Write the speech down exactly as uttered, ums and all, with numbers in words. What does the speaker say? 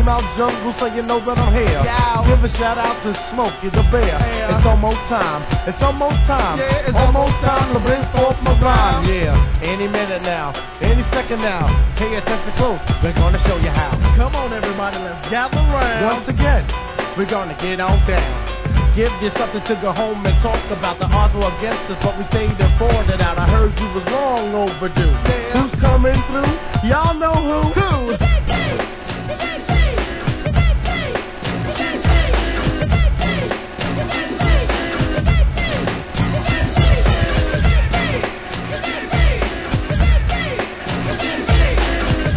Mount Jungle, so you know that I'm here. Yeah. Give a shout out to Smokey the Bear. Yeah. It's almost time. It's almost time. Yeah, it's almost almost time to bring forth my rhyme. Yeah. Any minute now. Any second now. Pay attention close. We're gonna show you how. Come on, everybody, let's gather round. Once again, we're gonna get on down. Give you something to go home and talk about. The odds were against us, but we stayed and fought it out. I heard you was long overdue. Yeah. Who's coming through? Y'all know who? Who? The D J! The D J!